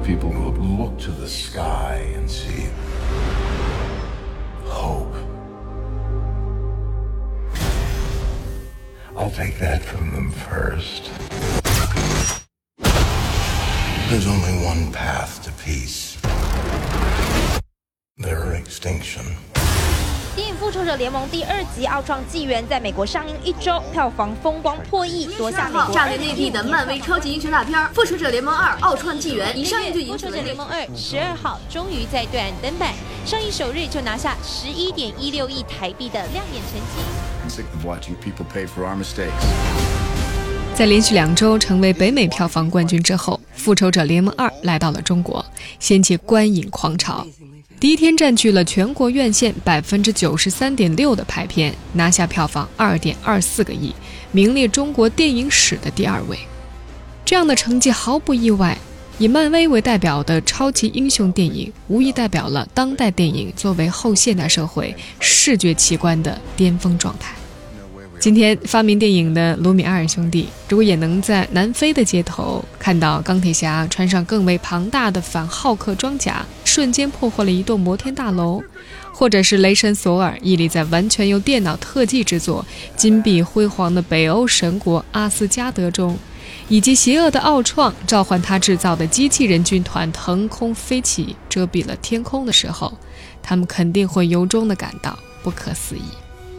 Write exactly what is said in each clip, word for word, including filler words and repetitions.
People will look to the sky and see hope. I'll take that from them first. There's only one path to peace. Their extinction. 电影《复仇者联盟》第二集《奥创纪元》在美国上映一周，票房风光破亿，夺下美国炸裂内地的漫威超级英雄大片《复仇者联盟二：奥创纪元》一上映就引起了。 复仇者联盟二十二号终于在对岸登板，上映首日就拿下十一点一六亿台币的亮眼成绩。 Sick of watching people pay for our mistakes. 在连续两周成为北美票房冠军之后，《复仇者联盟二》来到了中国，掀起观影狂潮。第一天占据了全国院线 百分之九十三点六 的排片，拿下票房 二点二四个亿，名列中国电影史的第二位。这样的成绩毫不意外，以漫威为代表的超级英雄电影无疑代表了当代电影作为后现代社会视觉奇观的巅峰状态。今天发明电影的卢米埃尔兄弟如果也能在南非的街头看到钢铁侠穿上更为庞大的反浩克装甲，瞬间破获了一栋摩天大楼，或者是雷神索尔屹立在完全由电脑特技制作金碧辉煌的北欧神国阿斯加德中，以及邪恶的奥创召唤他制造的机器人军团腾空飞起遮蔽了天空的时候，他们肯定会由衷地感到不可思议。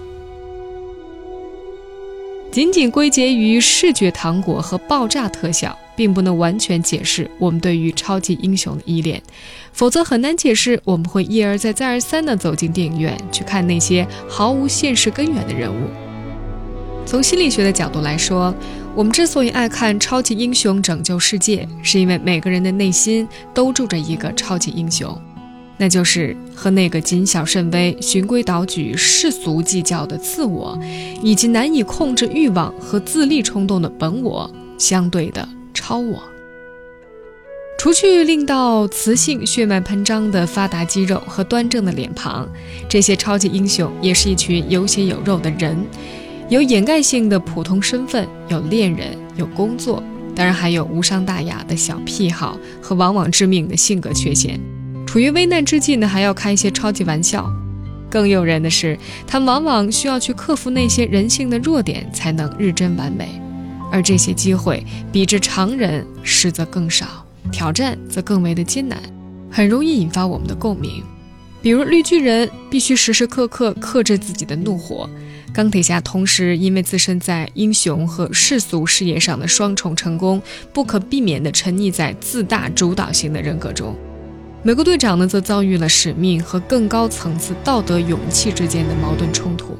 仅仅归结于视觉糖果和爆炸特效，并不能完全解释我们对于超级英雄的依恋，否则很难解释我们会一而再再而三地走进电影院去看那些毫无现实根源的人物。从心理学的角度来说，我们之所以爱看超级英雄拯救世界，是因为每个人的内心都住着一个超级英雄，那就是和那个谨小慎微、循规蹈矩、世俗计较的自我，以及难以控制欲望和自利冲动的本我相对的超我。除去令到雌性血脉喷张的发达肌肉和端正的脸庞，这些超级英雄也是一群有血有肉的人，有掩盖性的普通身份，有恋人，有工作，当然还有无伤大雅的小癖好和往往致命的性格缺陷。处于危难之际呢，还要开一些超级玩笑。更诱人的是，他们往往需要去克服那些人性的弱点，才能日臻完美。而这些机会比之常人实则更少，挑战则更为的艰难，很容易引发我们的共鸣。比如绿巨人必须时时刻刻克制自己的怒火，钢铁侠同时因为自身在英雄和世俗事业上的双重成功，不可避免地沉溺在自大主导型的人格中。美国队长呢，则遭遇了使命和更高层次道德勇气之间的矛盾冲突。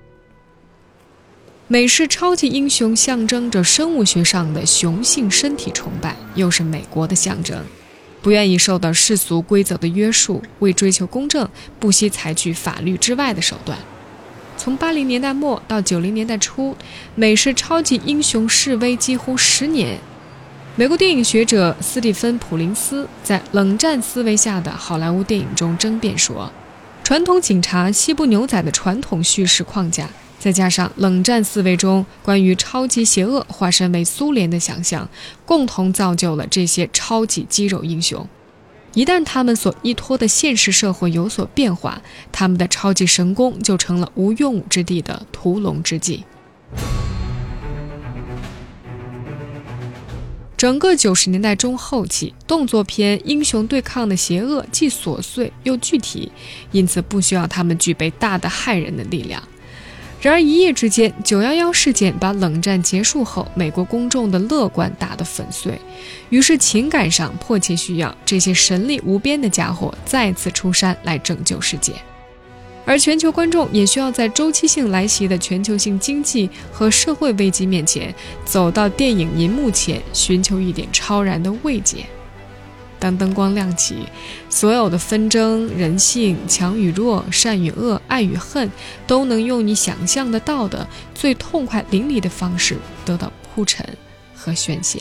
美式超级英雄象征着生物学上的雄性身体崇拜，又是美国的象征。不愿意受到世俗规则的约束，为追求公正，不惜采取法律之外的手段。从八零年代末到九零年代初，美式超级英雄示威几乎十年。美国电影学者斯蒂芬·普林斯在冷战思维下的好莱坞电影中争辩说，传统警察西部牛仔的传统叙事框架，再加上冷战思维中关于超级邪恶化身为苏联的想象，共同造就了这些超级肌肉英雄。一旦他们所依托的现实社会有所变化，他们的超级神功就成了无用武之地的屠龙之计。整个九十年代中后期，动作片英雄对抗的邪恶既琐碎又具体，因此不需要他们具备大的害人的力量。然而一夜之间，九一一事件把冷战结束后美国公众的乐观打得粉碎，于是情感上迫切需要这些神力无边的家伙再次出山来拯救世界。而全球观众也需要在周期性来袭的全球性经济和社会危机面前，走到电影银幕前，寻求一点超然的慰藉。当灯光亮起，所有的纷争、人性、强与弱、善与恶、爱与恨，都能用你想象得到的最痛快淋漓的方式得到铺陈和宣泄。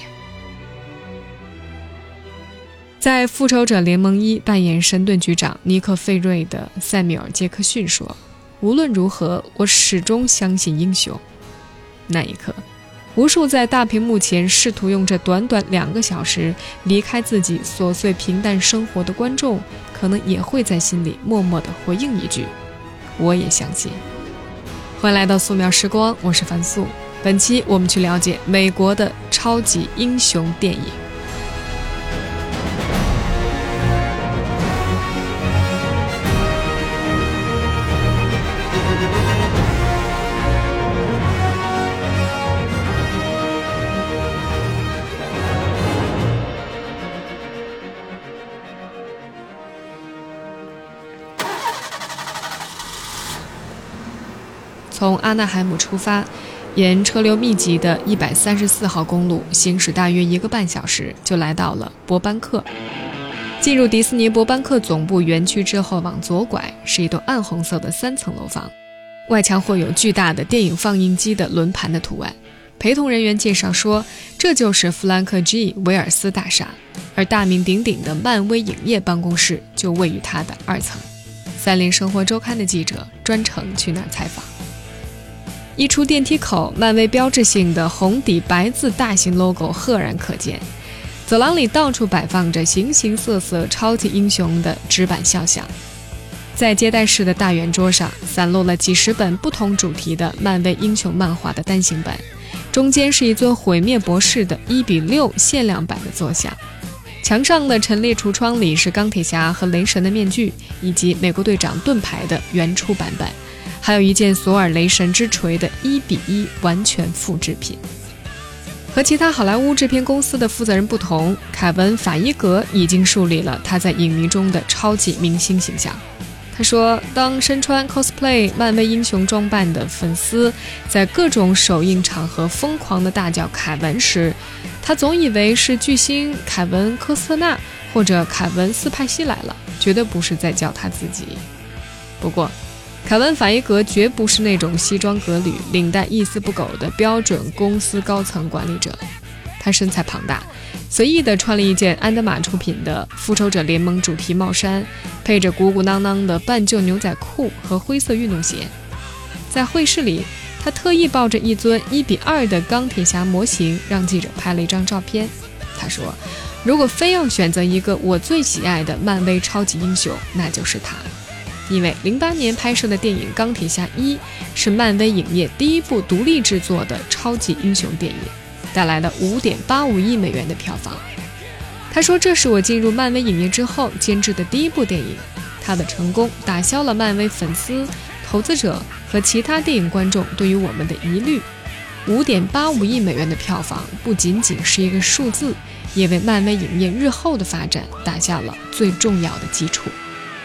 在《复仇者联盟一》扮演神盾局长尼克费瑞的塞缪尔·杰克逊说，无论如何，我始终相信英雄。那一刻， 无数在大屏幕前试图用这短短两个小时离开自己琐碎平淡生活的观众，可能也会在心里默默地回应一句：我也相信。欢迎来到素描时光，我是樊素。本期我们去了解美国的超级英雄电影。从阿纳海姆出发，沿车流密集的一百三十四号公路行驶大约一个半小时，就来到了伯班克。进入迪士尼伯班克总部园区之后，往左拐是一栋暗红色的三层楼房，外墙绘有巨大的电影放映机的轮盘的图案。陪同人员介绍说，这就是弗兰克 G 维尔斯大厦，而大名鼎鼎的漫威影业办公室就位于它的二层。三联生活周刊的记者专程去那儿采访。一出电梯口，漫威标志性的红底白字大型 logo 赫然可见。走廊里到处摆放着形形色色超级英雄的纸板肖像。在接待室的大圆桌上，散落了几十本不同主题的漫威英雄漫画的单行本，中间是一尊毁灭博士的一比六限量版的坐像。墙上的陈列橱窗里是钢铁侠和雷神的面具，以及美国队长盾牌的原初版本，还有一件索尔雷神之锤的一比一完全复制品。和其他好莱坞制片公司的负责人不同，凯文·法伊格已经树立了他在影迷中的超级明星形象。他说，当身穿 cosplay 漫威英雄装扮的粉丝在各种首映场合疯狂地大叫凯文时，他总以为是巨星凯文·科斯特纳或者凯文·斯派西来了，绝对不是在叫他自己。不过凯文·法伊格绝不是那种西装革履、领带一丝不苟的标准公司高层管理者。他身材庞大，随意地穿了一件安德玛出品的复仇者联盟主题帽衫，配着鼓鼓囊囊的半旧牛仔裤和灰色运动鞋。在会室里，他特意抱着一尊一比二的钢铁侠模型，让记者拍了一张照片。他说，如果非要选择一个我最喜爱的漫威超级英雄，那就是他。因为零八年拍摄的电影《钢铁侠一》是漫威影业第一部独立制作的超级英雄电影，带来了 五点八五亿美元的票房。他说，这是我进入漫威影业之后监制的第一部电影，他的成功打消了漫威粉丝、投资者和其他电影观众对于我们的疑虑。 五点八五亿美元的票房不仅仅是一个数字，也为漫威影业日后的发展打下了最重要的基础。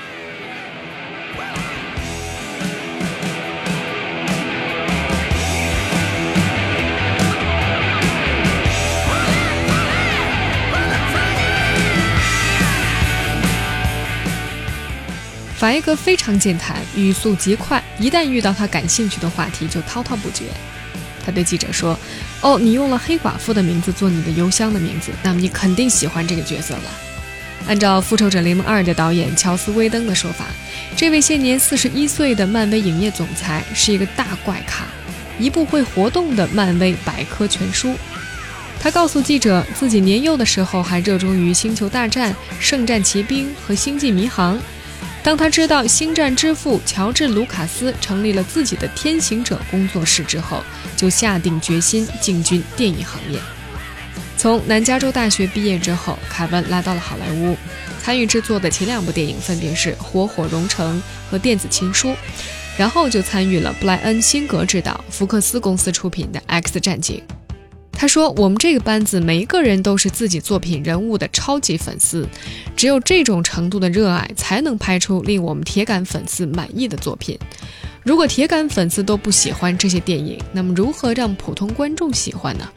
法伊格非常健谈，语速极快，一旦遇到他感兴趣的话题就滔滔不绝。他对记者说，哦，你用了黑寡妇的名字做你的邮箱的名字，那么你肯定喜欢这个角色了。按照复仇者联盟二的导演乔斯·威登的说法，这位现年四十一岁的漫威影业总裁是一个大怪咖，一部会活动的漫威百科全书。他告诉记者，自己年幼的时候还热衷于星球大战、圣战骑兵和星际迷航。当他知道星战之父乔治·卢卡斯成立了自己的天行者工作室之后，就下定决心进军电影行业。从南加州大学毕业之后，凯文来到了好莱坞，参与制作的前两部电影分别是《火火熔城》和《电子情书》，然后就参与了布莱恩·辛格执导、福克斯公司出品的《X 战警》。他说，我们这个班子每一个人都是自己作品人物的超级粉丝，只有这种程度的热爱才能拍出令我们铁杆粉丝满意的作品。如果铁杆粉丝都不喜欢这些电影，那么如何让普通观众喜欢呢？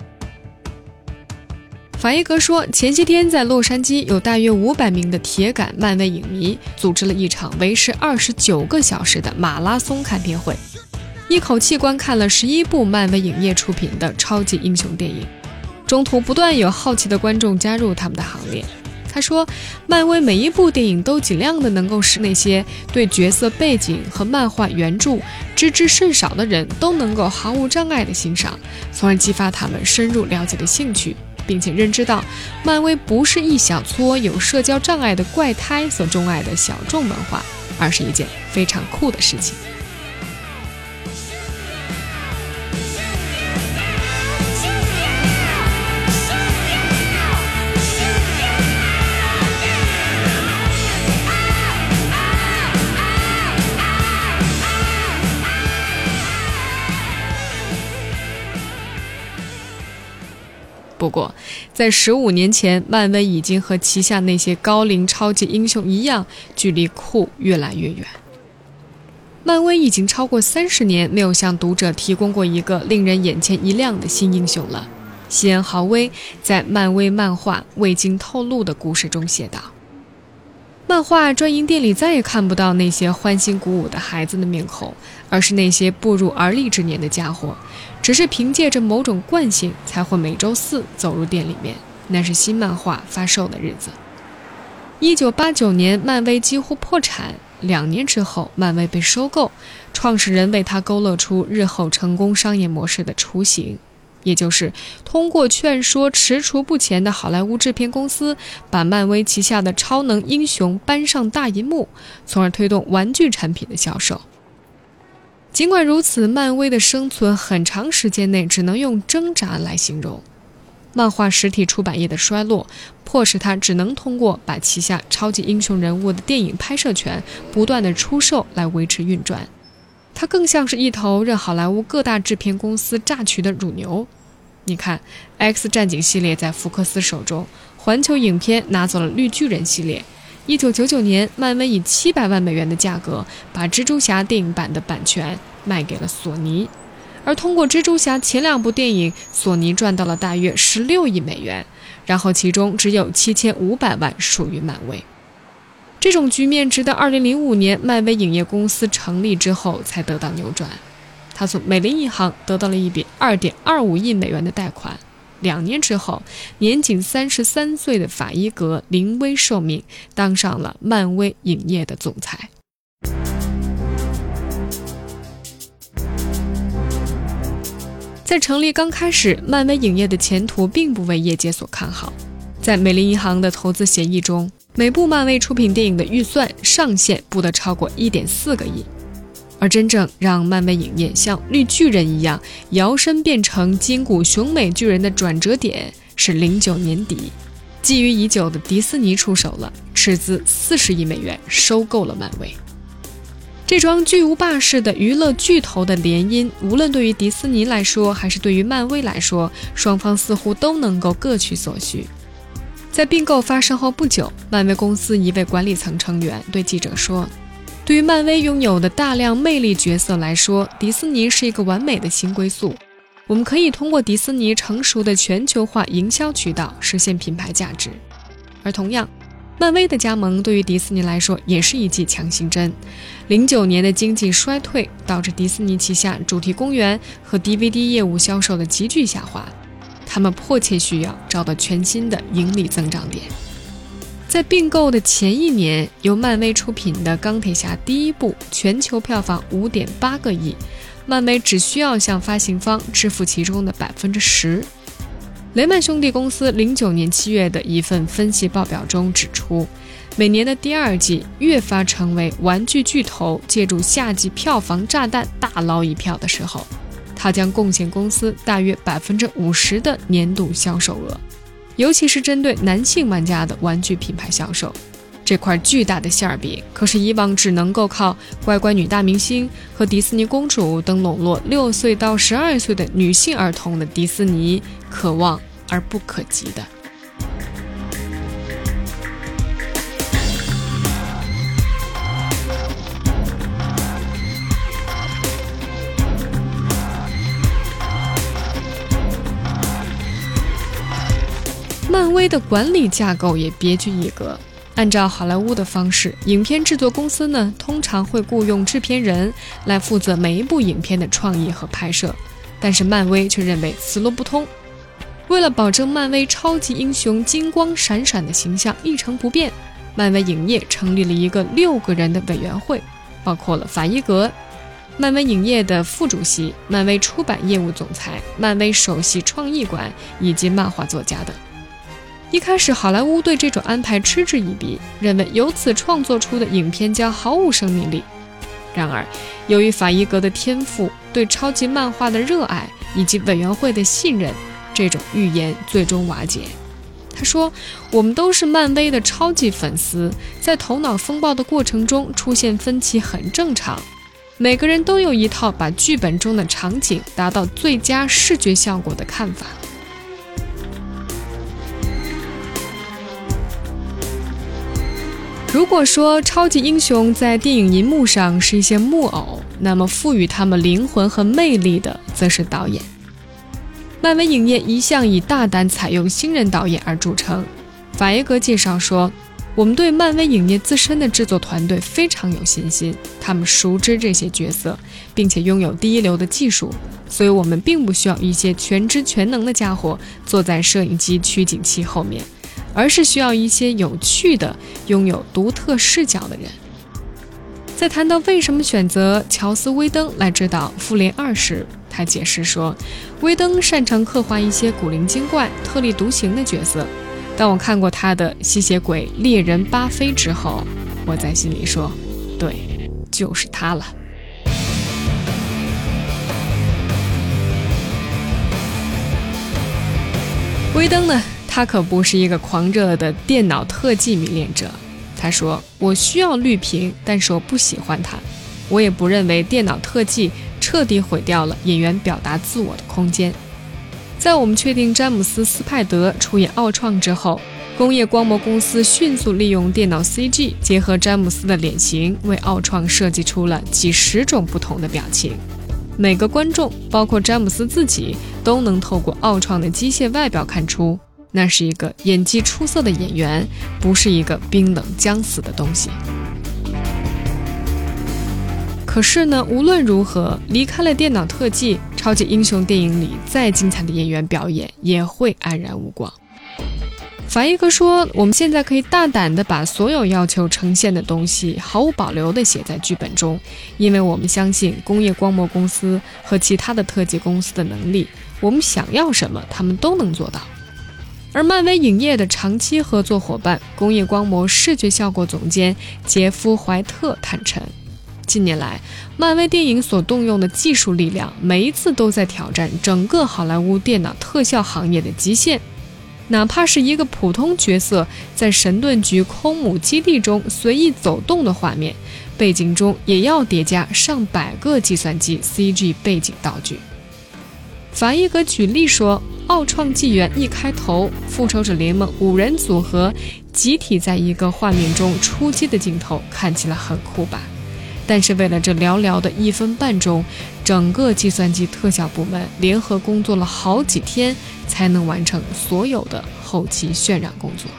法伊格说，前些天在洛杉矶有大约五百名的铁杆漫威影迷组织了一场为时二十九个小时的马拉松看片会，一口气观看了十一部漫威影业出品的超级英雄电影。中途不断有好奇的观众加入他们的行列。 他说，漫威每一部电影都尽量的能够使那些对角色背景和漫画原著知之甚少的人都能够毫无障碍的欣赏，从而激发他们深入了解的兴趣，并且认知到漫威不是一小撮有社交障碍的怪胎所钟爱的小众文化，而是一件非常酷的事情。不过在十五年前，漫威已经和旗下那些高龄超级英雄一样，距离酷越来越远。漫威已经超过三十年没有向读者提供过一个令人眼前一亮的新英雄了。西恩·豪威在漫威漫画未经透露的故事中写道，漫画专营店里再也看不到那些欢欣鼓舞的孩子的面孔，而是那些步入而立之年的家伙，只是凭借着某种惯性才会每周四走入店里面，那是新漫画发售的日子。一九八九年漫威几乎破产，两年之后漫威被收购，创始人为他勾勒出日后成功商业模式的雏形，也就是通过劝说踟蹰不前的好莱坞制片公司，把漫威旗下的超能英雄搬上大银幕，从而推动玩具产品的销售。尽管如此，漫威的生存很长时间内只能用挣扎来形容。漫画实体出版业的衰落，迫使他只能通过把旗下超级英雄人物的电影拍摄权不断的出售来维持运转。它更像是一头任好莱坞各大制片公司榨取的乳牛。你看 X 战警系列在福克斯手中，环球影片拿走了绿巨人系列。一九九九年，漫威以七百万美元的价格把蜘蛛侠电影版的版权卖给了索尼，而通过蜘蛛侠前两部电影，索尼赚到了大约十六亿美元，然后其中只有七千五百万属于漫威。这种局面直到二零零五年漫威影业公司成立之后才得到扭转。他从美林银行得到了一笔 二点二五亿美元的贷款。两年之后，年仅三十三岁的法伊格临危受命，当上了漫威影业的总裁。在成立刚开始，漫威影业的前途并不为业界所看好。在美林银行的投资协议中，每部漫威出品电影的预算上限不得超过 一点四个亿。而真正让漫威影业像绿巨人一样摇身变成筋骨雄美巨人的转折点是零九年底，觊觎已久的迪士尼出手了，斥资四十亿美元收购了漫威。这桩巨无霸式的娱乐巨头的联姻，无论对于迪士尼来说还是对于漫威来说，双方似乎都能够各取所需。在并购发生后不久，漫威公司一位管理层成员对记者说，对于漫威拥有的大量魅力角色来说，迪士尼是一个完美的新归宿。我们可以通过迪士尼成熟的全球化营销渠道实现品牌价值。而同样，漫威的加盟对于迪士尼来说也是一剂强心针。零九年的经济衰退导致迪士尼旗下主题公园和 D V D 业务销售的急剧下滑，他们迫切需要找到全新的盈利增长点。在并购的前一年，由漫威出品的钢铁侠第一部全球票房 五点八个亿，漫威只需要向发行方支付其中的 百分之十。 雷曼兄弟公司零九年七月的一份分析报表中指出，每年的第二季越发成为玩具巨头借助夏季票房炸弹大捞一票的时候，它将贡献公司大约 百分之五十 的年度销售额，尤其是针对男性玩家的玩具品牌销售。这块巨大的馅儿饼可是以往只能够靠乖乖女大明星和迪士尼公主等笼络六岁到十二岁的女性儿童的迪士尼可望而不可及的。漫威的管理架构也别具一格。按照好莱坞的方式，影片制作公司呢，通常会雇佣制片人来负责每一部影片的创意和拍摄，但是漫威却认为此路不通。 为了保证漫威超级英雄金光闪闪的形象一成不变，漫威影业成立了一个六个人的委员会，包括了法伊格、漫威影业的副主席、漫威出版业务总裁、漫威首席创意官以及漫画作家等。一开始好莱坞对这种安排嗤之以鼻，认为由此创作出的影片将毫无生命力。然而由于法伊格的天赋、对超级漫画的热爱以及委员会的信任，这种预言最终瓦解。他说，我们都是漫威的超级粉丝，在头脑风暴的过程中出现分歧很正常，每个人都有一套把剧本中的场景达到最佳视觉效果的看法。如果说超级英雄在电影银幕上是一些木偶，那么赋予他们灵魂和魅力的则是导演。漫威影业一向以大胆采用新人导演而著称。法耶格介绍说，我们对漫威影业自身的制作团队非常有信心，他们熟知这些角色，并且拥有第一流的技术，所以我们并不需要一些全知全能的家伙坐在摄影机取景器后面，而是需要一些有趣的、拥有独特视角的人。在谈到为什么选择乔斯·威登来指导复联二时，他解释说，威登擅长刻画一些古灵精怪、特立独行的角色。当我看过他的吸血鬼猎人巴菲之后，我在心里说，对，就是他了。威登呢，他可不是一个狂热的电脑特技迷恋者。他说，我需要绿屏，但是我不喜欢它。我也不认为电脑特技彻底毁掉了演员表达自我的空间。在我们确定詹姆斯·斯派德出演奥创之后，工业光魔公司迅速利用电脑 C G 结合詹姆斯的脸型，为奥创设计出了几十种不同的表情。每个观众，包括詹姆斯自己，都能透过奥创的机械外表看出，那是一个演技出色的演员，不是一个冰冷将死的东西。可是呢，无论如何，离开了电脑特技，超级英雄电影里再精彩的演员表演也会黯然无光。法伊格说，我们现在可以大胆地把所有要求呈现的东西毫无保留地写在剧本中，因为我们相信工业光魔公司和其他的特技公司的能力，我们想要什么他们都能做到。而漫威影业的长期合作伙伴工业光魔视觉效果总监杰夫·怀特坦诚，近年来漫威电影所动用的技术力量每一次都在挑战整个好莱坞电脑特效行业的极限，哪怕是一个普通角色在神盾局空母基地中随意走动的画面，背景中也要叠加上百个计算机 C G 背景道具。法伊格举例说，奥创纪元一开头，复仇者联盟五人组合集体在一个画面中出击的镜头看起来很酷吧，但是为了这寥寥的一分半钟，整个计算机特效部门联合工作了好几天，才能完成所有的后期渲染工作。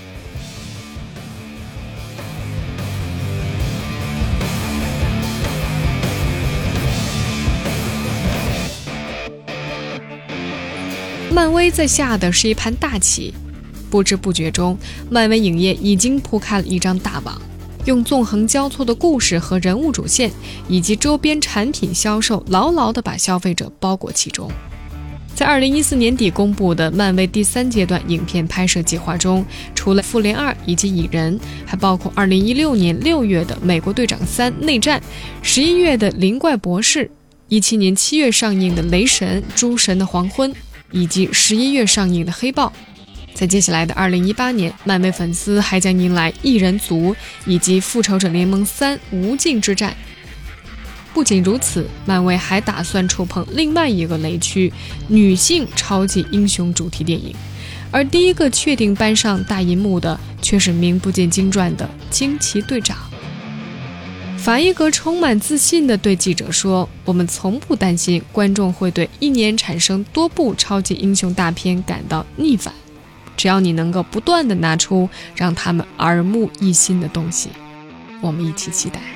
漫威在下的是一盘大棋，不知不觉中，漫威影业已经铺开了一张大网，用纵横交错的故事和人物主线，以及周边产品销售，牢牢地把消费者包裹其中。在二零一四年底公布的漫威第三阶段影片拍摄计划中，除了复联二以及蚁人，还包括二零一六年六月的美国队长三内战，十一月的灵怪博士，一七年七月上映的雷神诸神的黄昏，以及十一月上映的黑豹。在接下来的二零一八年，漫威粉丝还将迎来异人族以及复仇者联盟三无尽之战。不仅如此，漫威还打算触碰另外一个雷区，女性超级英雄主题电影。而第一个确定搬上大银幕的，却是名不见经传的惊奇队长。法伊格充满自信地对记者说，我们从不担心观众会对一年产生多部超级英雄大片感到逆反，只要你能够不断地拿出让他们耳目一新的东西，我们一起期待。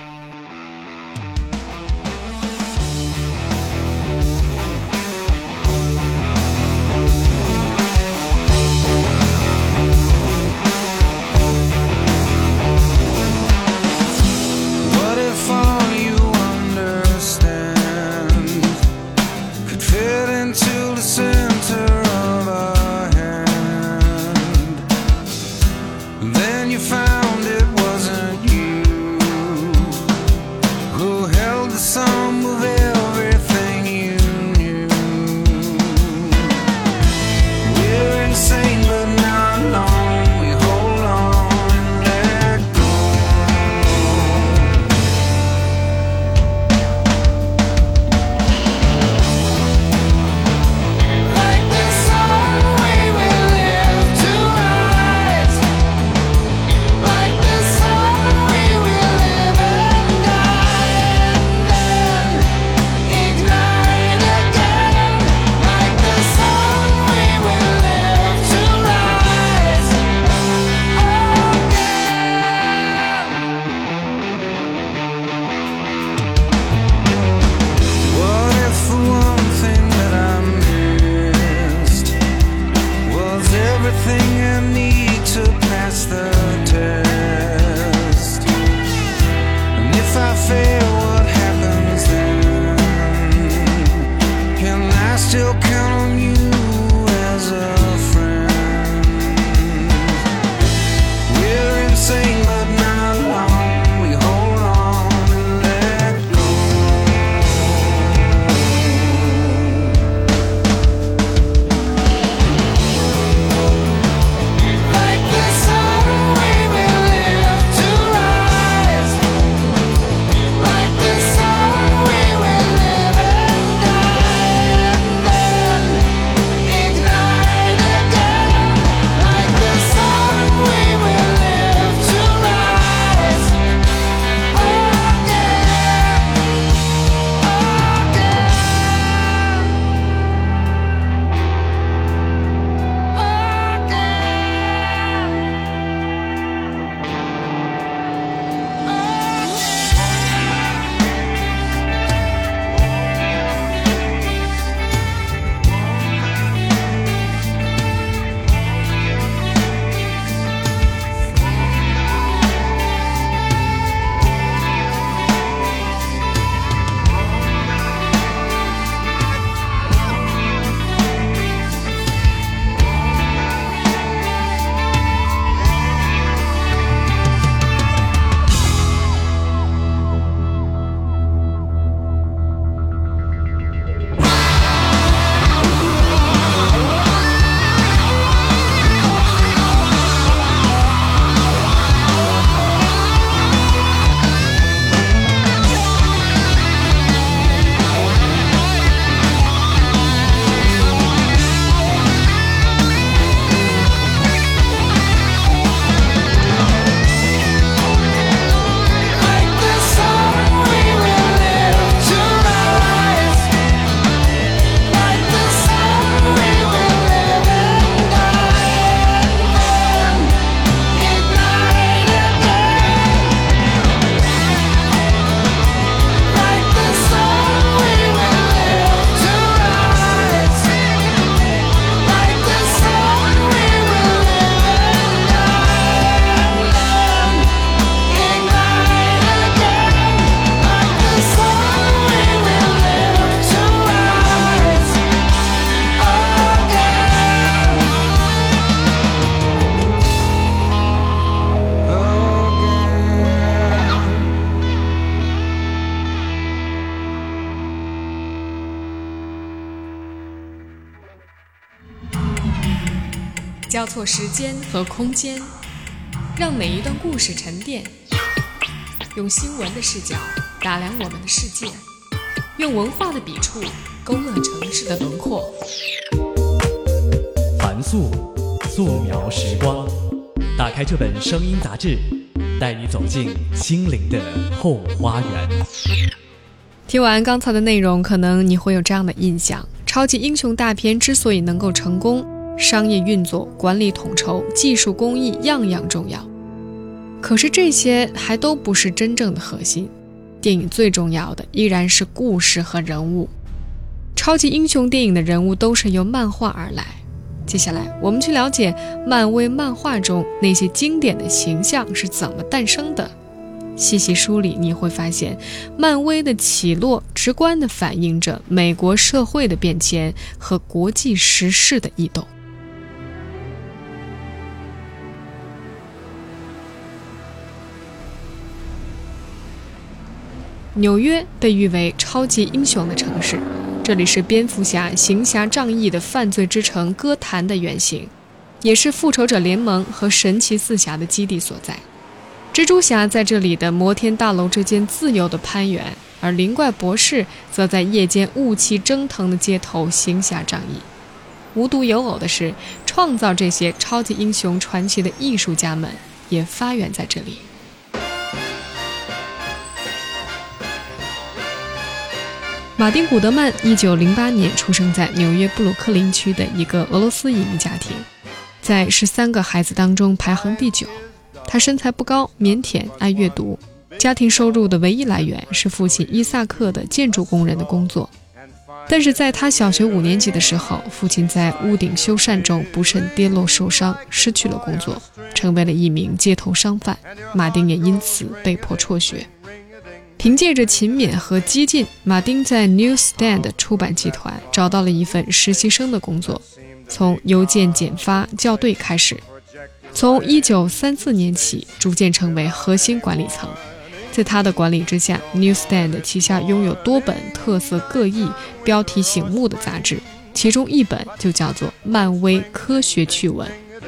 Then you found it wasn't you who held the sum of everything you knew. We're insane but not alone. We hold on and let go. Like the sun we will live to rise. Like the sun we will live and die, and then ignite again. Like the sun we will live to rise again. What if the one thing that I missed was everything I need to pass the test? And if I fail, what happens then? Can I still count on you as a friend? We're insane but not alone. We hold on and let go. Like the sun we will live to rise. Like the sun we will live and die, and then ignite again. Like the sun we will live to rise Like the sun we will live to rise. Like the sun we will live and die, and then ignite again. Like the sun we will live to rise. Like the sun we will live and die, and then ignite again. Like the sun we will live to rise again. 交错时间和空间，让每一段故事沉淀，用新闻的视角打量我们的世界，用文化的笔触勾勒城市的轮廓。 凡素，素描时光。打开这本声音杂志，带你走进心灵的后花园。 听完刚才的内容，可能你会有这样的印象：超级英雄大片之所以能够成功，商业运作、管理统筹、技术工艺样样重要。可是这些还都不是真正的核心，电影最重要的依然是故事和人物。超级英雄电影的人物都是由漫画而来。接下来我们去了解漫威漫画中那些经典的形象是怎么诞生的。细细梳理，你会发现漫威的起落直观地反映着美国社会的变迁和国际时事的异动。 纽约被誉为超级英雄的城市，这里是蝙蝠侠行侠仗义的犯罪之城哥谭的原型，也是复仇者联盟和神奇四侠的基地所在。蜘蛛侠在这里的摩天大楼之间自由的攀援，而灵怪博士则在夜间雾气蒸腾的街头行侠仗义。无独有偶的是，创造这些超级英雄传奇的艺术家们也发源在这里。马丁·古德曼一九零八年出生在纽约布鲁克林区的一个俄罗斯移民家庭，在十三个孩子当中排行第九。他身材不高，腼腆，爱阅读，家庭收入的唯一来源是父亲伊萨克的建筑工人的工作。但是在他小学五年级的时候，父亲在屋顶修缮中不慎跌落受伤，失去了工作，成为了一名街头商贩。马丁也因此被迫辍学。凭借着勤勉和激进，马丁在 Newsstand 出版集团找到了一份实习生的工作，从邮件检发校对开始，从一九三四年起逐渐成为核心管理层。在他的管理之下， Newsstand 旗下拥有多本特色各异、标题醒目的杂志，其中一本就叫做《漫威科学趣闻》。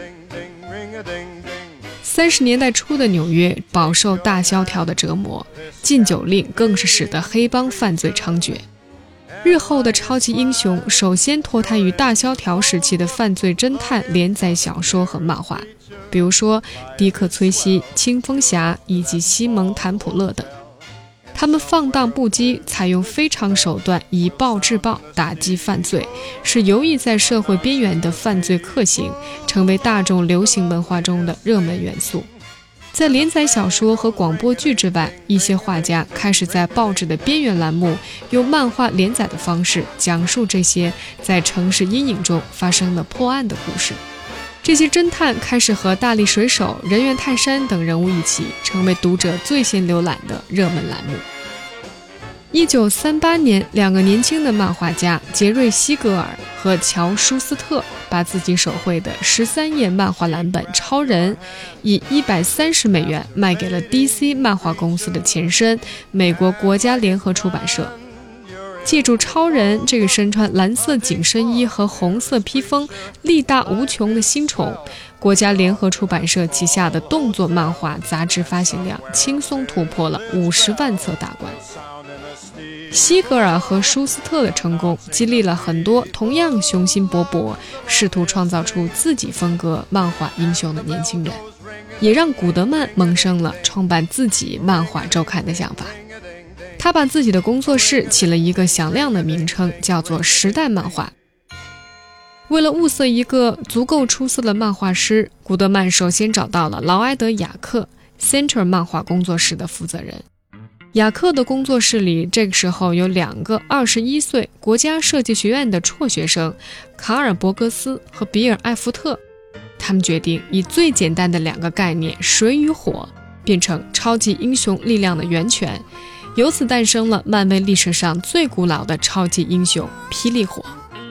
三十年代初的纽约饱受大萧条的折磨，禁酒令更是使得黑帮犯罪猖獗。日后的超级英雄首先脱胎于大萧条时期的犯罪侦探连载小说和漫画，比如说迪克·崔西、青蜂侠以及西蒙·坦普勒等。他们放荡不羁，采用非常手段，以暴制暴，打击犯罪，是游弋在社会边缘的犯罪克星，成为大众流行文化中的热门元素。在连载小说和广播剧之外，一些画家开始在报纸的边缘栏目用漫画连载的方式讲述这些在城市阴影中发生的破案的故事。这些侦探开始和大力水手、人猿泰山等人物一起，成为读者最先浏览的热门栏目。一九三八年，两个年轻的漫画家杰瑞·西格尔和乔·舒斯特把自己手绘的十三页漫画蓝本《超人》以一百三十美元卖给了 D C 漫画公司的前身美国国家联合出版社。借助超人这个身穿蓝色紧身衣和红色披风、力大无穷的新宠，国家联合出版社旗下的动作漫画杂志发行量轻松突破了五十万册大关。西格尔和舒斯特的成功激励了很多同样雄心勃勃、试图创造出自己风格漫画英雄的年轻人，也让古德曼萌生了创办自己漫画周刊的想法。他把自己的工作室起了一个响亮的名称，叫做时代漫画。为了物色一个足够出色的漫画师，古德曼首先找到了劳埃德·雅克 Center 漫画工作室的负责人。雅克的工作室里这个时候有两个二十一岁国家设计学院的辍学生，卡尔·伯格斯和比尔·艾福特。他们决定以最简单的两个概念水与火变成超级英雄力量的源泉，由此诞生了漫威历史上最古老的超级英雄霹雳火。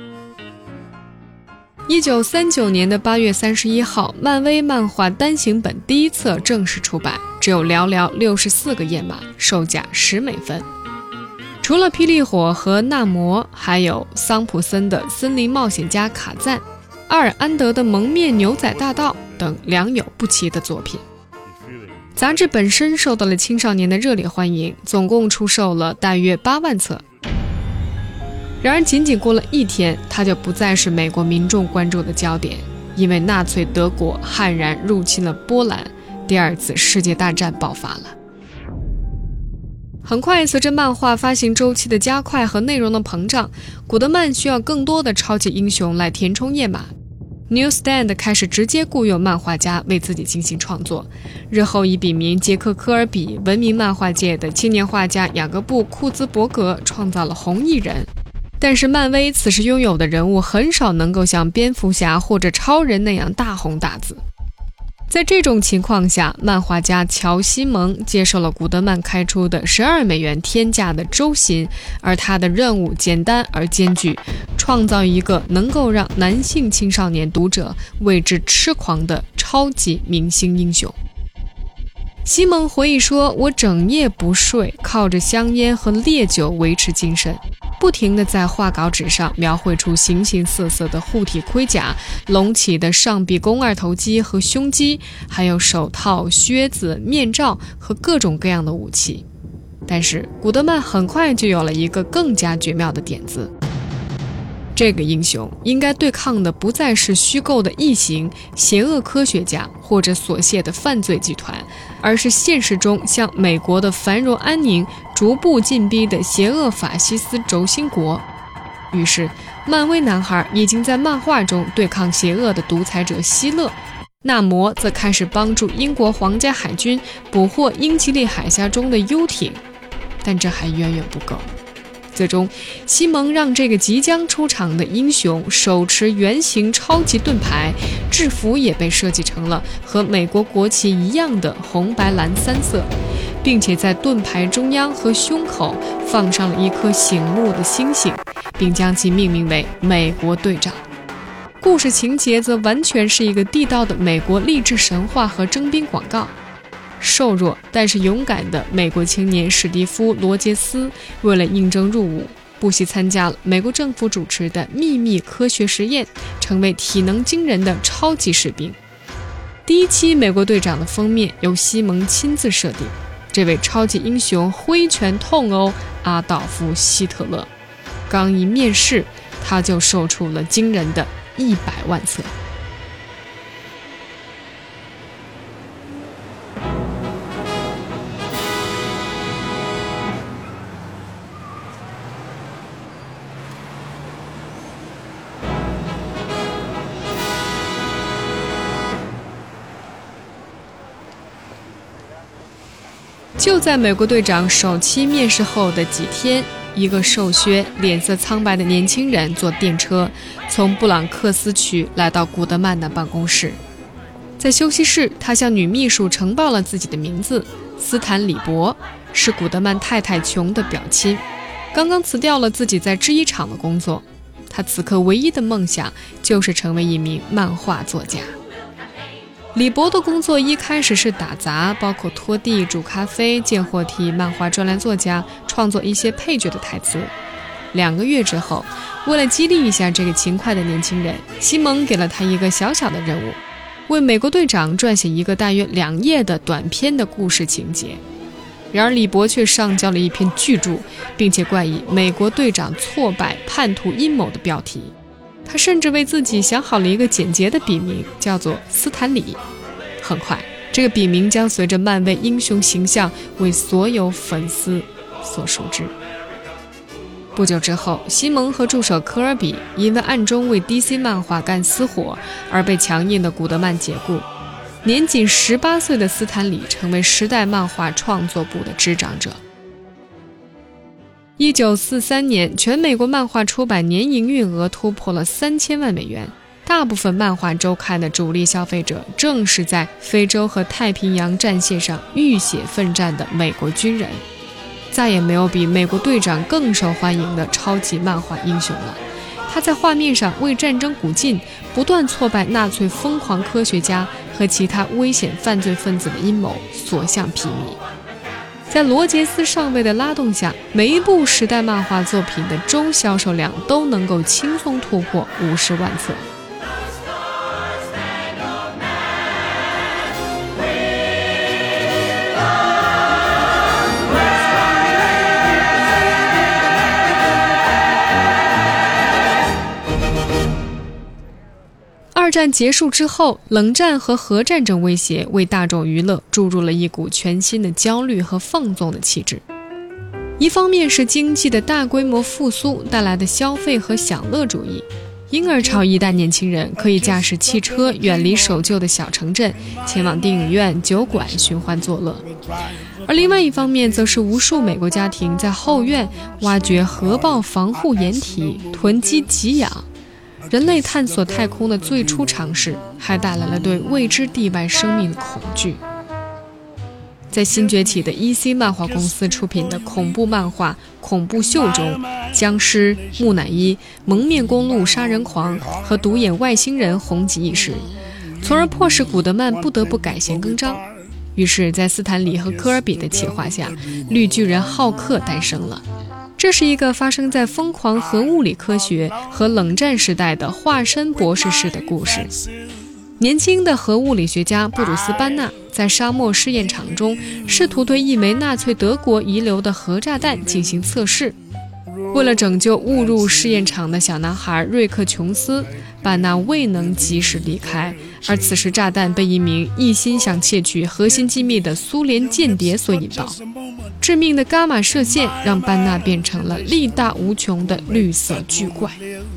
一九三九年的八月三十一号，漫威漫画单行本第一册正式出版，只有寥寥六十四个页码，售价十美分。除了霹雳火和纳摩，还有桑普森的森林冒险家卡赞、阿尔安德的蒙面牛仔大盗等良莠不齐的作品。杂志本身受到了青少年的热烈欢迎，总共出售了大约八万册。然而仅仅过了一天，它就不再是美国民众关注的焦点，因为纳粹德国悍然入侵了波兰，第二次世界大战爆发了。很快，随着漫画发行周期的加快和内容的膨胀，古德曼需要更多的超级英雄来填充页码。Newsstand 开始直接雇佣漫画家为自己进行创作，日后以笔名杰克·科尔比闻名漫画界的青年画家雅各布·库兹伯格创造了红翼人。但是漫威此时拥有的人物很少能够像蝙蝠侠或者超人那样大红大紫。在这种情况下，漫画家乔·西蒙接受了古德曼开出的十二美元天价的周薪，而他的任务简单而艰巨，创造一个能够让男性青少年读者为之痴狂的超级明星英雄。 西蒙回忆说，我整夜不睡，靠着香烟和烈酒维持精神，不停地在画稿纸上描绘出形形色色的护体盔甲、隆起的上臂肱二头肌和胸肌，还有手套、靴子、面罩和各种各样的武器。但是古德曼很快就有了一个更加绝妙的点子，这个英雄应该对抗的不再是虚构的异形、邪恶科学家或者琐屑的犯罪集团，而是现实中向美国的繁荣安宁逐步进逼的邪恶法西斯轴心国。于是漫威男孩已经在漫画中对抗邪恶的独裁者希勒，纳摩则开始帮助英国皇家海军捕获英吉利海峡中的游艇，但这还远远不够。最终西蒙让这个即将出场的英雄手持圆形超级盾牌，制服也被设计成了和美国国旗一样的红白蓝三色，并且在盾牌中央和胸口放上了一颗醒目的星星，并将其命名为美国队长。故事情节则完全是一个地道的美国励志神话和征兵广告。瘦弱但是勇敢的美国青年史蒂夫·罗杰斯为了应征入伍，不惜参加了美国政府主持的秘密科学实验，成为体能惊人的超级士兵。第一期美国队长的封面由西蒙亲自设定，这位超级英雄挥拳痛殴阿道夫·希特勒，刚一面试他就售出了惊人的一百万册。就在美国队长首期面试后的几天，一个瘦削、脸色苍白的年轻人坐电车从布朗克斯区来到古德曼的办公室。在休息室，他向女秘书呈报了自己的名字，斯坦李博，是古德曼太太琼的表亲，刚刚辞掉了自己在制衣厂的工作。他此刻唯一的梦想就是成为一名漫画作家。李博的工作一开始是打杂，包括拖地、煮咖啡、见货替漫画专栏作家创作一些配角的台词。两个月之后，为了激励一下这个勤快的年轻人，西蒙给了他一个小小的任务，为美国队长撰写一个大约两页的短篇的故事情节。然而李博却上交了一篇巨著，并且冠以美国队长挫败叛徒阴谋的标题。他甚至为自己想好了一个简洁的笔名，叫做斯坦李。很快，这个笔名将随着漫威英雄形象为所有粉丝所熟知。不久之后，西蒙和助手科尔比因为暗中为 D C 漫画干私活而被强硬的古德曼解雇。年仅十八岁的斯坦李成为时代漫画创作部的执掌者。一九四三年，全美国漫画出版年营运额突破了三千万美元。大部分漫画周刊的主力消费者正是在非洲和太平洋战线上浴血奋战的美国军人。再也没有比美国队长更受欢迎的超级漫画英雄了。他在画面上为战争鼓劲，不断挫败纳粹疯狂科学家和其他危险犯罪分子的阴谋，所向披靡。在罗杰斯上尉的拉动下，每一部时代漫画作品的周销售量都能够轻松突破五十万册。二战结束之后，冷战和核战争威胁为大众娱乐注入了一股全新的焦虑和放纵的气质。一方面是经济的大规模复苏带来的消费和享乐主义，婴儿潮一代年轻人可以驾驶汽车远离守旧的小城镇，前往电影院、酒馆寻欢作乐。而另外一方面则是无数美国家庭在后院挖掘核爆防护掩体，囤积给养。人类探索太空的最初尝试还带来了对未知地外生命的恐惧。在新崛起的 E C 漫画公司出品的恐怖漫画《恐怖秀》中，僵尸、木乃伊、蒙面公路杀人狂和独眼外星人红极一时，从而迫使古德曼不得不改弦更张。 于是在斯坦李和科尔比的企划下，绿巨人浩克诞生了。这是一个发生在疯狂核物理科学和冷战时代的化身博士式的故事。年轻的核物理学家布鲁斯·班纳在沙漠试验场中试图对一枚纳粹德国遗留的核炸弹进行测试。为了拯救误入试验场的小男孩瑞克·琼斯，班纳未能及时离开，而此时炸弹被一名一心想窃取核心机密的苏联间谍所引爆。致命的伽马射线让班纳变成了力大无穷的绿色巨怪。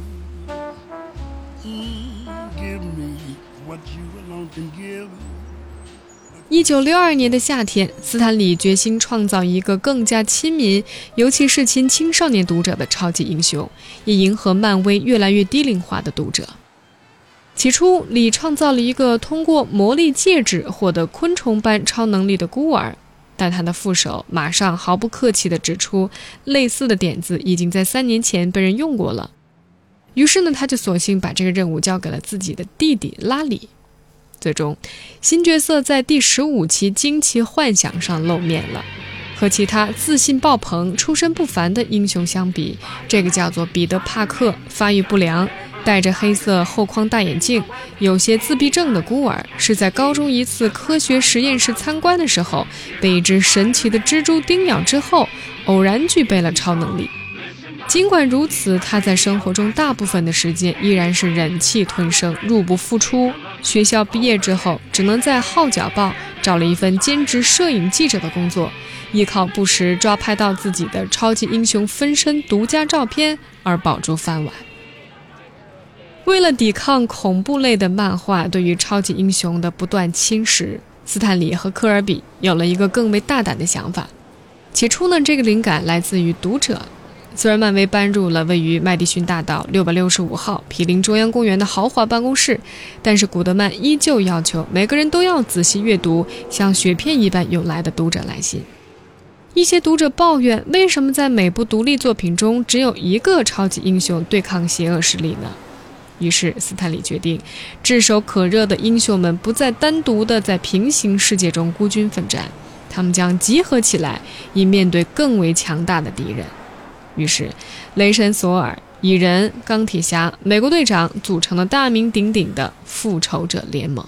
一九六二年的夏天，斯坦李决心创造一个更加亲民，尤其是亲青少年读者的超级英雄，以迎合漫威越来越低龄化的读者。起初，李创造了一个通过魔力戒指获得昆虫般超能力的孤儿，但他的副手马上毫不客气地指出，类似的点子已经在三年前被人用过了。于是呢，他就索性把这个任务交给了自己的弟弟拉里。最终，新角色在第十五期惊奇幻想上露面了。和其他自信爆棚、出身不凡的英雄相比，这个叫做彼得·帕克，发育不良，戴着黑色后框大眼镜，有些自闭症的孤儿，是在高中一次科学实验室参观的时候，被一只神奇的蜘蛛叮咬之后，偶然具备了超能力。尽管如此，他在生活中大部分的时间依然是忍气吞声，入不敷出。学校毕业之后，只能在《号角报》找了一份兼职摄影记者的工作，依靠不时抓拍到自己的超级英雄分身独家照片而保住饭碗。为了抵抗恐怖类的漫画对于超级英雄的不断侵蚀，斯坦李和科尔比有了一个更为大胆的想法。起初呢，这个灵感来自于读者。虽然漫威搬入了位于麦迪逊大道六百六十五号毗邻中央公园的豪华办公室，但是古德曼依旧要求每个人都要仔细阅读像雪片一般涌来的读者来信。一些读者抱怨，为什么在每部独立作品中只有一个超级英雄对抗邪恶势力呢？于是斯坦李决定，炙手可热的英雄们不再单独的在平行世界中孤军奋战，他们将集合起来，以面对更为强大的敌人。于是雷神索尔、蚁人、钢铁侠、美国队长组成了大名鼎鼎的复仇者联盟。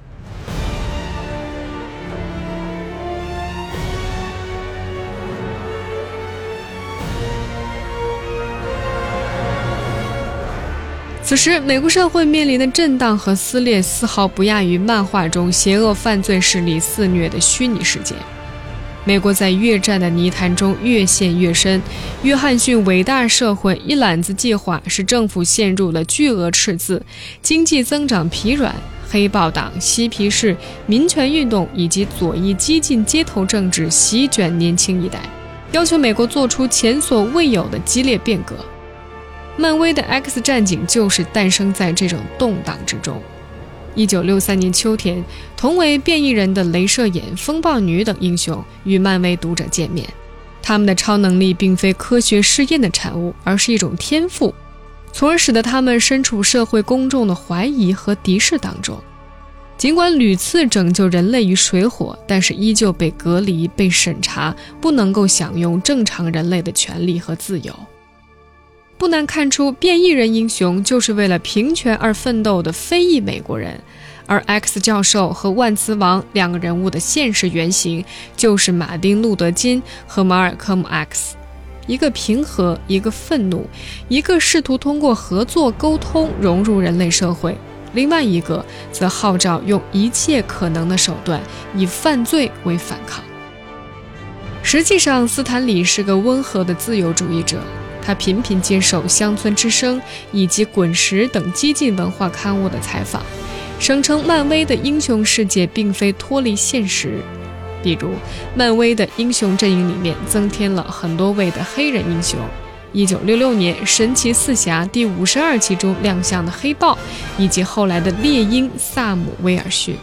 此时美国社会面临的震荡和撕裂丝毫不亚于漫画中邪恶犯罪势力肆虐的虚拟世界。美国在越战的泥潭中越陷越深，约翰逊伟大社会一揽子计划使政府陷入了巨额赤字，经济增长疲软，黑豹党、嬉皮士、民权运动以及左翼激进街头政治席卷年轻一代，要求美国做出前所未有的激烈变革。漫威的 X 战警就是诞生在这种动荡之中。一九六三年秋天，同为变异人的雷射眼、风暴女等英雄与漫威读者见面。他们的超能力并非科学试验的产物，而是一种天赋，从而使得他们身处社会公众的怀疑和敌视当中。尽管屡次拯救人类于水火，但是依旧被隔离、被审查，不能够享用正常人类的权利和自由。不难看出，变异人英雄就是为了平权而奋斗的非裔美国人，而 X 教授和万磁王两个人物的现实原型就是马丁·路德·金和马尔科姆 X， 一个平和，一个愤怒，一个试图通过合作沟通融入人类社会，另外一个则号召用一切可能的手段以犯罪为反抗。实际上，斯坦李是个温和的自由主义者，他频频接受《乡村之声》以及《滚石》等激进文化刊物的采访，声称漫威的英雄世界并非脱离现实。比如，漫威的英雄阵营里面增添了很多位的黑人英雄。一九六六年《神奇四侠》第五十二期中亮相的黑豹，以及后来的猎鹰萨姆·威尔逊。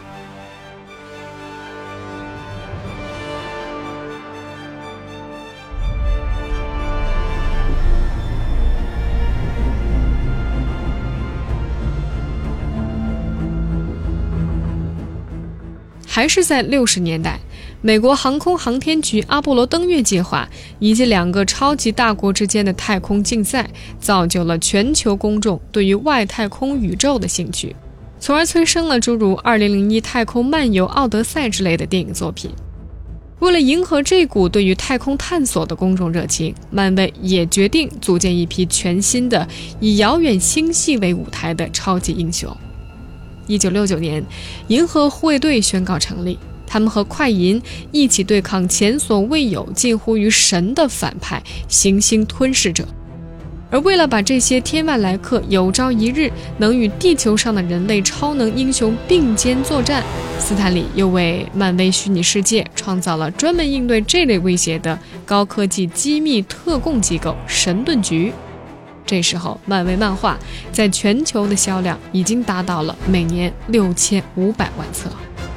还是在六十年代，美国航空航天局阿波罗登月计划以及两个超级大国之间的太空竞赛，造就了全球公众对于外太空宇宙的兴趣，从而催生了诸如二零零一太空漫游奥德赛之类的电影作品。为了迎合这股对于太空探索的公众热情，漫威也决定组建一批全新的以遥远星系为舞台的超级英雄。一九六九年，银河护卫队宣告成立，他们和快银一起对抗前所未有近乎于神的反派行星吞噬者。而为了把这些天外来客有朝一日能与地球上的人类超能英雄并肩作战，斯坦李又为漫威虚拟世界创造了专门应对这类威胁的高科技机密特供机构神盾局。这时候，漫威漫画在全球的销量已经达到了每年六千五百万册。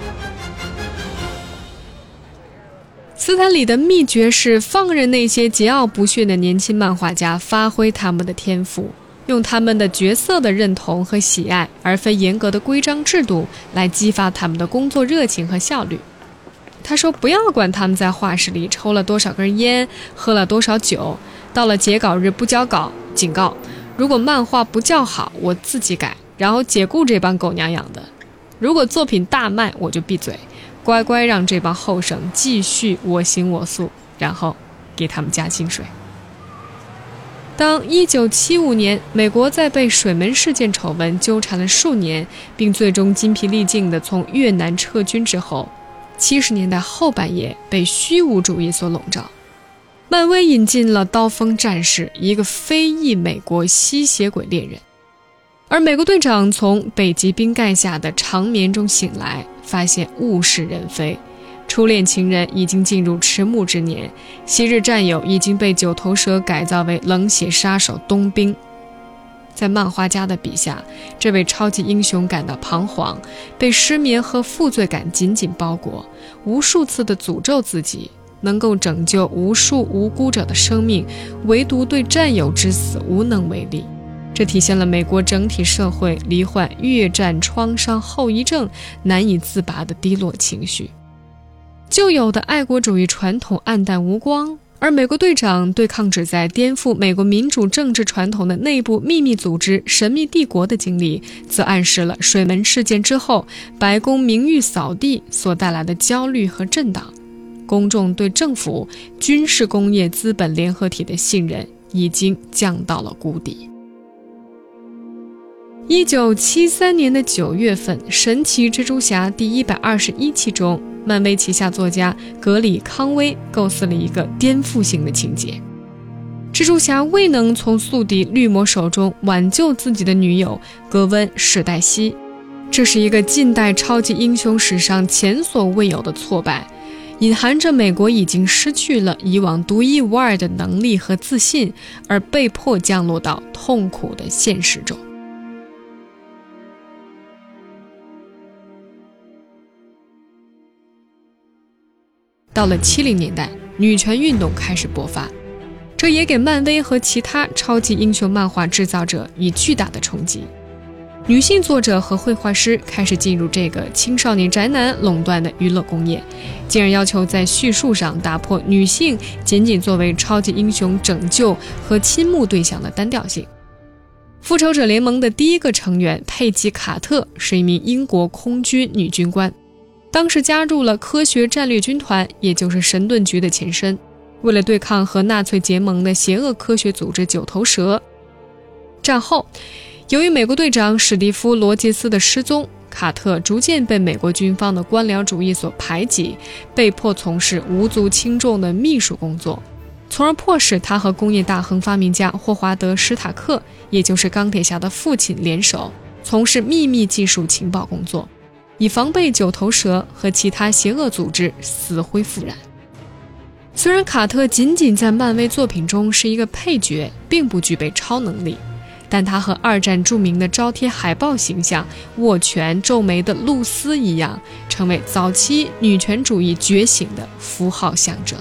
斯坦李的秘诀是放任那些桀骜不驯的年轻漫画家发挥他们的天赋，用他们的角色的认同和喜爱，而非严格的规章制度来激发他们的工作热情和效率。他说，不要管他们在画室里抽了多少根烟，喝了多少酒，到了截稿日不交稿，警告，如果漫画不叫好，我自己改，然后解雇这帮狗娘养的。如果作品大卖，我就闭嘴，乖乖让这帮后生继续我行我素，然后给他们加薪水。当一九七五年美国在被水门事件丑闻纠缠了数年，并最终筋疲力尽地从越南撤军之后，七十年代后半叶被虚无主义所笼罩。漫威引进了刀锋战士，一个非裔美国吸血鬼猎人。而美国队长从北极冰盖下的长眠中醒来，发现物是人非，初恋情人已经进入迟暮之年，昔日战友已经被九头蛇改造为冷血杀手冬兵。在漫画家的笔下，这位超级英雄感到彷徨，被失眠和负罪感紧紧包裹，无数次的诅咒自己能够拯救无数无辜者的生命，唯独对战友之死无能为力。这体现了美国整体社会罹患越战创伤后遗症难以自拔的低落情绪。旧有的爱国主义传统黯淡无光，而美国队长对抗旨在颠覆美国民主政治传统的内部秘密组织神秘帝国的经历，则暗示了水门事件之后白宫名誉扫地所带来的焦虑和震荡。公众对政府、军事工业资本联合体的信任已经降到了谷底。一九七三年的九月份，神奇蜘蛛侠第一百二十一期中，漫威旗下作家格里康威构思了一个颠覆性的情节：蜘蛛侠未能从宿敌绿魔手中挽救自己的女友格温史黛西，这是一个近代超级英雄史上前所未有的挫败，隐含着美国已经失去了以往独一无二的能力和自信，而被迫降落到痛苦的现实中。到了七零年代，女权运动开始勃发，这也给漫威和其他超级英雄漫画制造者以巨大的冲击。女性作者和绘画师开始进入这个青少年宅男垄断的娱乐工业，进而要求在叙述上打破女性仅仅作为超级英雄拯救和倾慕对象的单调性。复仇者联盟的第一个成员佩吉·卡特是一名英国空军女军官，当时加入了科学战略军团，也就是神盾局的前身，为了对抗和纳粹结盟的邪恶科学组织九头蛇。战后，由于美国队长史蒂夫·罗杰斯的失踪，卡特逐渐被美国军方的官僚主义所排挤，被迫从事无足轻重的秘书工作，从而迫使他和工业大亨发明家霍华德·史塔克，也就是钢铁侠的父亲联手，从事秘密技术情报工作，以防备九头蛇和其他邪恶组织死灰复燃。虽然卡特仅仅在漫威作品中是一个配角，并不具备超能力，但他和二战著名的招贴海报形象握拳皱眉的露丝一样，成为早期女权主义觉醒的符号象征。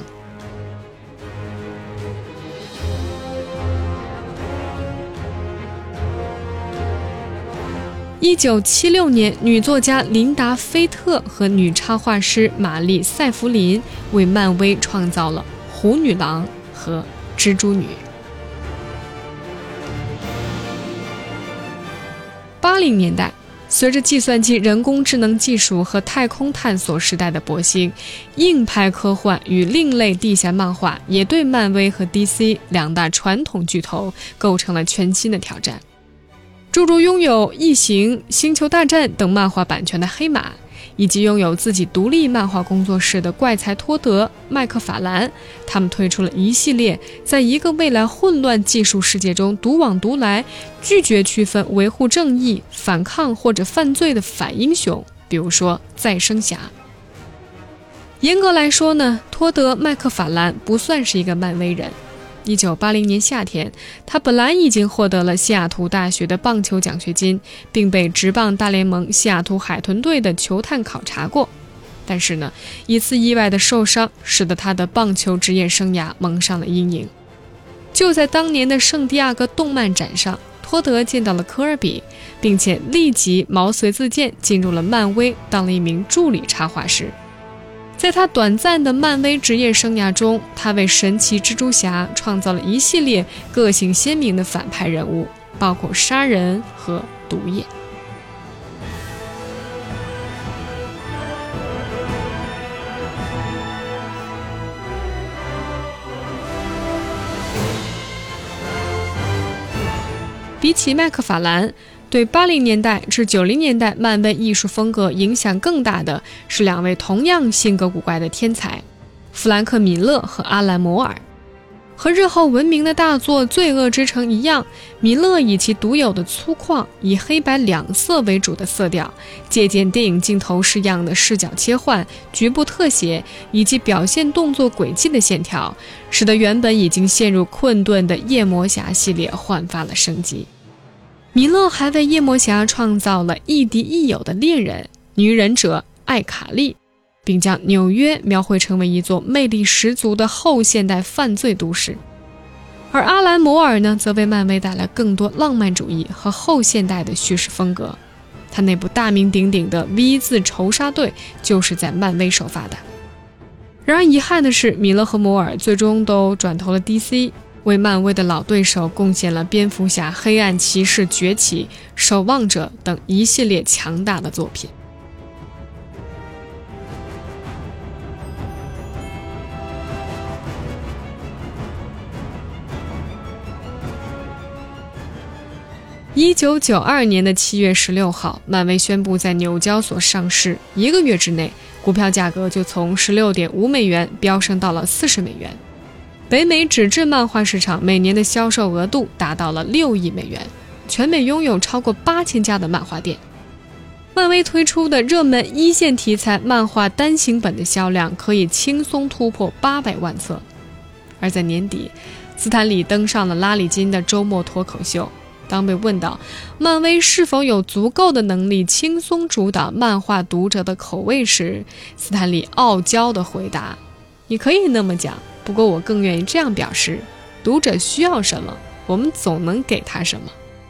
一九七六年，女作家琳达·菲特和女插画师玛丽·塞弗林为漫威创造了虎女郎和蜘蛛女。八零年代，随着计算机、人工智能技术和太空探索时代的勃兴，硬派科幻与另类地下漫画也对漫威和 D C 两大传统巨头构成了全新的挑战。诸如拥有《异形》《星球大战》等漫画版权的黑马，以及拥有自己独立漫画工作室的怪才托德·麦克法兰，他们推出了一系列在一个未来混乱技术世界中独往独来，拒绝区分维护正义、反抗或者犯罪的反英雄，比如说再生侠。严格来说呢，托德·麦克法兰不算是一个漫威人。一九八零年夏天，他本来已经获得了西雅图大学的棒球奖学金，并被职棒大联盟西雅图海豚队的球探考察过。但是呢，一次意外的受伤使得他的棒球职业生涯蒙上了阴影。就在当年的圣地亚哥动漫展上，托德见到了科尔比，并且立即毛遂自荐进入了漫威，当了一名助理插画师。在他短暂的漫威职业生涯中，他为神奇蜘蛛侠创造了一系列个性鲜明的反派人物，包括杀人和毒液。比起麦克法兰，对八零年代至九零年代漫威艺术风格影响更大的是两位同样性格古怪的天才，弗兰克·米勒和阿兰·摩尔。和日后闻名的大作《罪恶之城》一样，米勒以其独有的粗犷、以黑白两色为主的色调，借鉴电影镜头式样的视角切换、局部特写以及表现动作轨迹的线条，使得原本已经陷入困顿的夜魔侠系列焕发了生机。米勒还为夜魔侠创造了亦敌亦友的恋人女忍者艾卡莉，并将纽约描绘成为一座魅力十足的后现代犯罪都市。而阿兰·摩尔呢，则为漫威带来更多浪漫主义和后现代的叙事风格。他那部大名鼎鼎的 V 字仇杀队就是在漫威首发的。然而遗憾的是，米勒和摩尔最终都转投了 D C，为漫威的老对手贡献了蝙蝠侠、黑暗骑士崛起、守望者等一系列强大的作品。一九九二年的七月十六号，漫威宣布在纽交所上市，一个月之内，股票价格就从 十六点五美元飙升到了四十美元。北美纸质漫画市场每年的销售额度达到了六亿美元，全美拥有超过八千家的漫画店。漫威推出的热门一线题材漫画单行本的销量可以轻松突破八百万册。而在年底，斯坦李登上了拉里金的周末脱口秀，当被问到漫威是否有足够的能力轻松主导漫画读者的口味时，斯坦李傲娇地回答：你可以那么讲，不过我更愿意这样表示，读者需要什么，我们总能给他什么。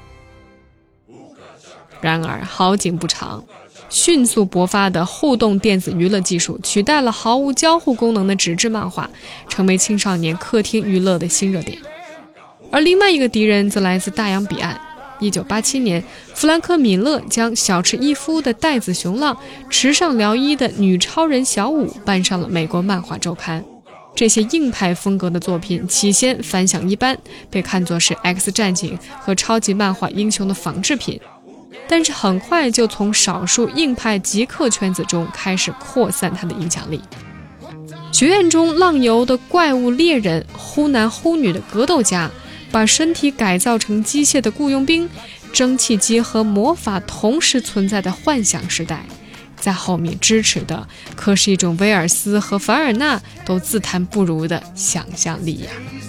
然而好景不长，迅速勃发的互动电子娱乐技术取代了毫无交互功能的纸质漫画，成为青少年客厅娱乐的新热点。而另外一个敌人则来自大洋彼岸。一九八七年，弗兰克·米勒将小池一夫的带子雄浪、池上辽一的女超人小舞搬上了美国漫画周刊。这些硬派风格的作品起先反响一般，被看作是 X 战警和超级漫画英雄的仿制品，但是很快就从少数硬派极客圈子中开始扩散它的影响力。学院中浪游的怪物猎人、忽男忽女的格斗家，把身体改造成机械的雇佣兵，蒸汽机和魔法同时存在的幻想时代，在后面支持的可是一种威尔斯和凡尔纳都自叹不如的想象力呀、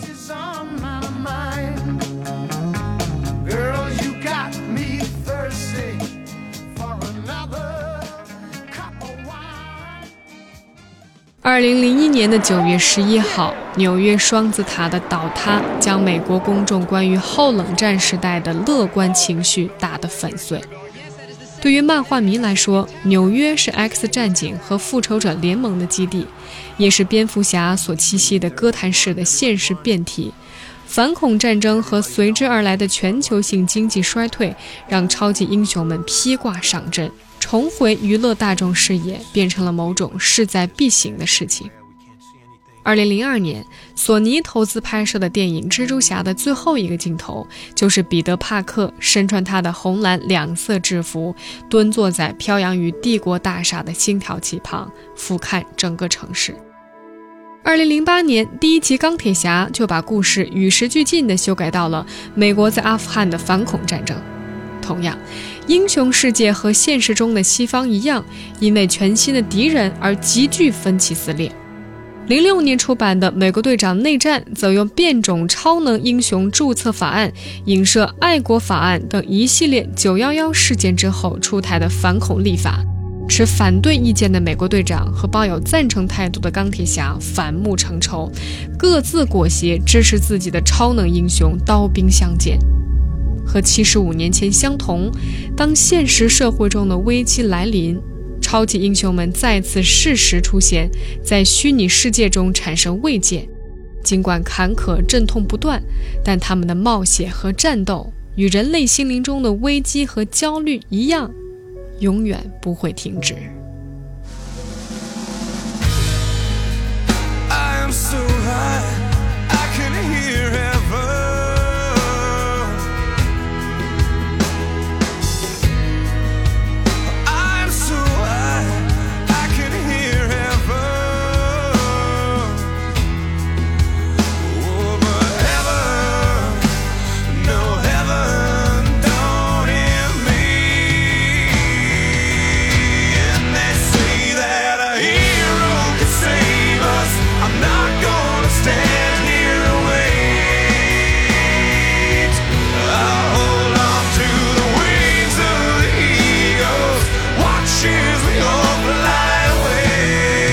二零零一年的九月十一号，纽约双子塔的倒塌将美国公众关于后冷战时代的乐观情绪打得粉碎。 对于漫画迷来说，纽约是 X 战警和复仇者联盟的基地，也是蝙蝠侠所栖息的哥谭市的现实辩题。反恐战争和随之而来的全球性经济衰退，让超级英雄们披挂上阵，重回娱乐大众视野变成了某种势在必行的事情。二零零二年，索尼投资拍摄的电影《蜘蛛侠》的最后一个镜头，就是彼得·帕克身穿他的红蓝两色制服，蹲坐在飘扬于帝国大厦的星条旗旁，俯瞰整个城市。二零零八年，第一集《钢铁侠》就把故事与时俱进地修改到了美国在阿富汗的反恐战争。同样，英雄世界和现实中的西方一样，因为全新的敌人而急剧分歧撕裂。零六年出版的《美国队长内战》则用变种超能英雄注册法案、影射爱国法案等一系列九一一事件之后出台的反恐立法，持反对意见的美国队长和抱有赞成态度的钢铁侠反目成仇，各自裹挟支持自己的超能英雄刀兵相见。和七十五年前相同，当现实社会中的危机来临，超级英雄们再次适时出现，在虚拟世界中产生慰藉。尽管坎坷阵痛不断，但他们的冒险和战斗与人类心灵中的危机和焦虑一样，永远不会停止。 I am so high, I can hear heaven. I am so high, I can hear heaven. Oh, but heaven, no heaven, don't hear me. And they say that a hero can save us. I'm not gonna stand here and wait. I'll hold on to the wings of the eagles, watch as we all fly away.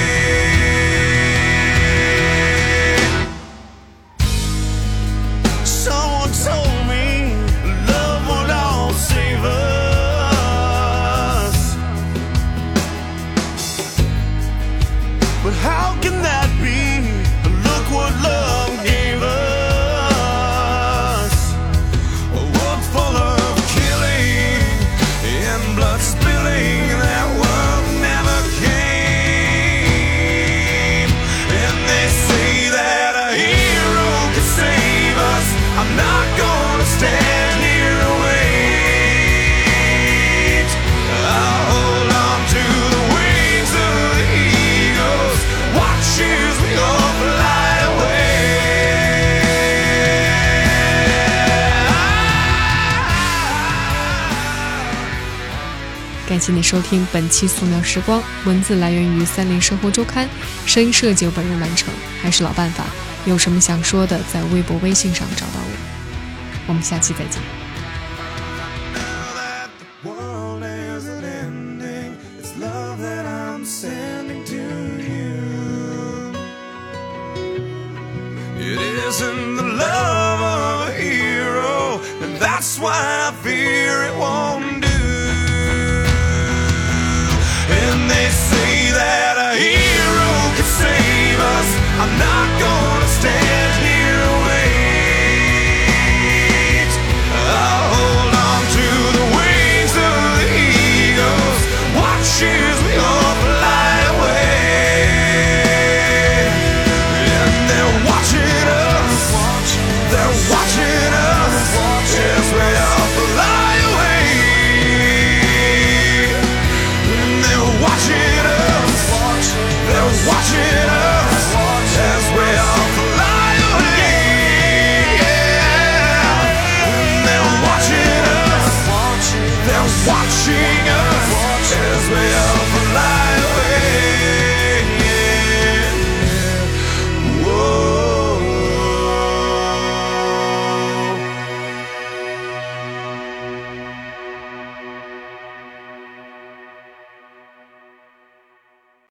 Someone told me love would all save us, but how can that be? Look what love gave us. A world full of killing and blood spilling. That world never came. And they say that a hero can save us. I'm not gonna stand here and wait. I'll hold on to the wings of the eagles, watch as we all fly away. 感谢你收听本期素描时光，文字来源于三联生活周刊，声音设计由本人完成。还是老办法，有什么想说的，在微博、微信上找到我。我们下期再见。 Now that the world isn't ending, it's love that I'm sending to you. It isn't the love of a hero, and that's why I fear it won't do. And they say that a hero can save us. I'm not